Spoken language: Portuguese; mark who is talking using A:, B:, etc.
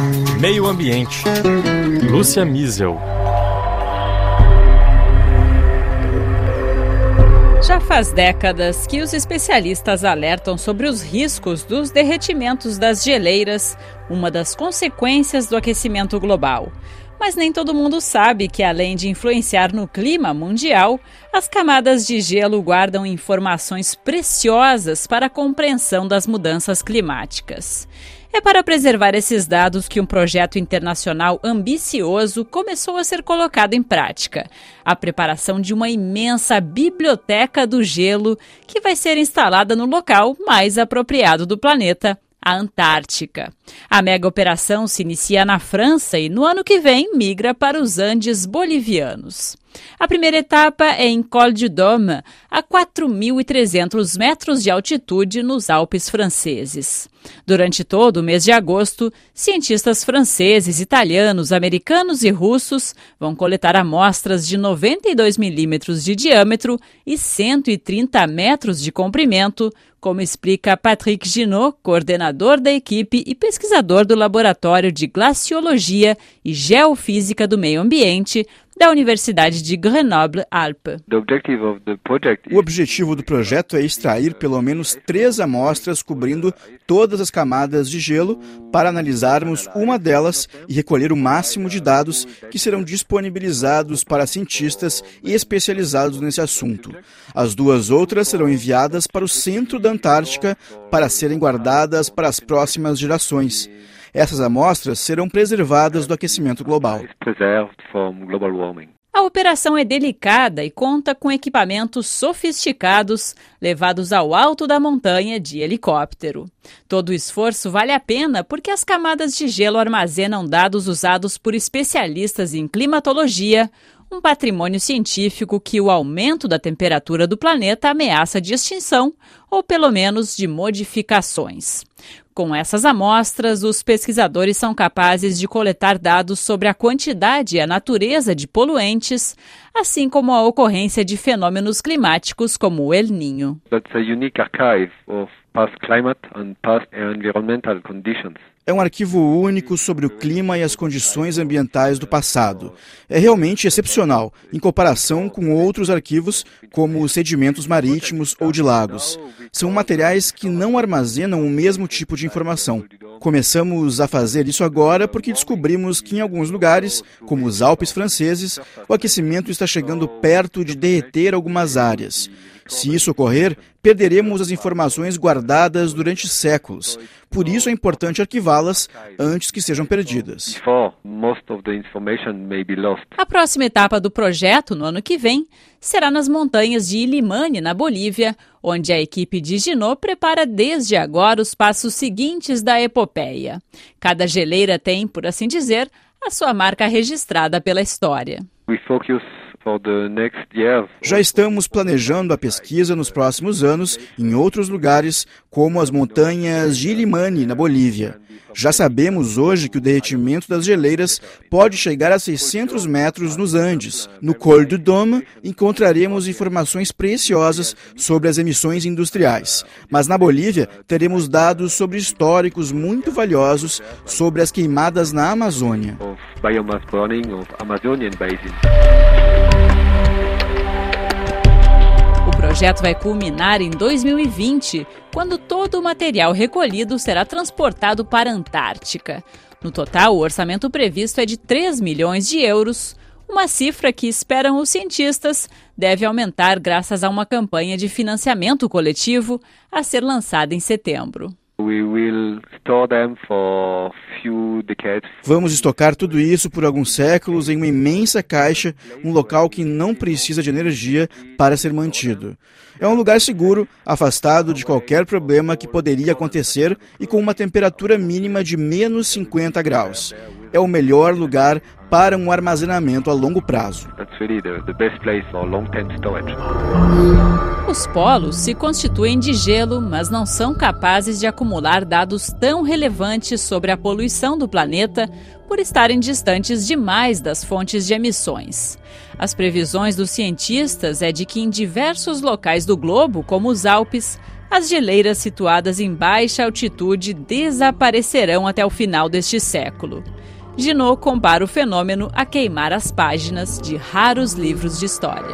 A: Meio Ambiente. Lúcia Miesel.
B: Já faz décadas que os especialistas alertam sobre os riscos dos derretimentos das geleiras, uma das consequências do aquecimento global. Mas nem todo mundo sabe que, além de influenciar no clima mundial, as camadas de gelo guardam informações preciosas para a compreensão das mudanças climáticas. É para preservar esses dados que um projeto internacional ambicioso começou a ser colocado em prática. A preparação de uma imensa biblioteca do gelo que vai ser instalada no local mais apropriado do planeta, a Antártica. A mega operação se inicia na França e no ano que vem migra para os Andes bolivianos. A primeira etapa é em Col du Dôme, a 4.300 metros de altitude nos Alpes franceses. Durante todo o mês de agosto, cientistas franceses, italianos, americanos e russos vão coletar amostras de 92 milímetros de diâmetro e 130 metros de comprimento, como explica Patrick Ginot, coordenador da equipe e pesquisador do Laboratório de Glaciologia e Geofísica do Meio Ambiente da Universidade de Grenoble-Alpes.
C: O objetivo do projeto é extrair pelo menos 3 amostras cobrindo todas as camadas de gelo para analisarmos uma delas e recolher o máximo de dados que serão disponibilizados para cientistas e especializados nesse assunto. As 2 outras serão enviadas para o centro da Antártica para serem guardadas para as próximas gerações. Essas amostras serão preservadas do aquecimento global.
B: A operação é delicada e conta com equipamentos sofisticados levados ao alto da montanha de helicóptero. Todo o esforço vale a pena porque as camadas de gelo armazenam dados usados por especialistas em climatologia, um patrimônio científico que o aumento da temperatura do planeta ameaça de extinção ou pelo menos de modificações. Com essas amostras, os pesquisadores são capazes de coletar dados sobre a quantidade e a natureza de poluentes, assim como a ocorrência de fenômenos climáticos como o El Niño.
C: É um arquivo único sobre o clima e as condições ambientais do passado. É realmente excepcional, em comparação com outros arquivos, como os sedimentos marítimos ou de lagos. São materiais que não armazenam o mesmo tipo de informação. Começamos a fazer isso agora porque descobrimos que em alguns lugares, como os Alpes franceses, o aquecimento está chegando perto de derreter algumas áreas. Se isso ocorrer, perderemos as informações guardadas durante séculos. Por isso é importante arquivá-las antes que sejam perdidas.
B: A próxima etapa do projeto, no ano que vem, será nas montanhas de Illimani, na Bolívia, onde a equipe de Ginot prepara desde agora os passos seguintes da epopeia. Cada geleira tem, por assim dizer, a sua marca registrada pela história.
C: Já estamos planejando a pesquisa nos próximos anos em outros lugares, como as montanhas de Illimani, na Bolívia. Já sabemos hoje que o derretimento das geleiras pode chegar a 600 metros nos Andes. No Col du Dôme, encontraremos informações preciosas sobre as emissões industriais. Mas na Bolívia, teremos dados sobre históricos muito valiosos sobre as queimadas na Amazônia.
B: O projeto vai culminar em 2020, quando todo o material recolhido será transportado para a Antártica. No total, o orçamento previsto é de 3 milhões de euros, uma cifra que, esperam os cientistas, deve aumentar graças a uma campanha de financiamento coletivo a ser lançada em setembro.
C: Vamos estocar tudo isso por alguns séculos em uma imensa caixa, um local que não precisa de energia para ser mantido. É um lugar seguro, afastado de qualquer problema que poderia acontecer e com uma temperatura mínima de menos 50 graus. É o melhor lugar para um armazenamento a longo prazo.
B: Os polos se constituem de gelo, mas não são capazes de acumular dados tão relevantes sobre a poluição do planeta por estarem distantes demais das fontes de emissões. As previsões dos cientistas é de que em diversos locais do globo, como os Alpes, as geleiras situadas em baixa altitude desaparecerão até o final deste século. Junot compara o fenômeno a queimar as páginas de raros livros de história.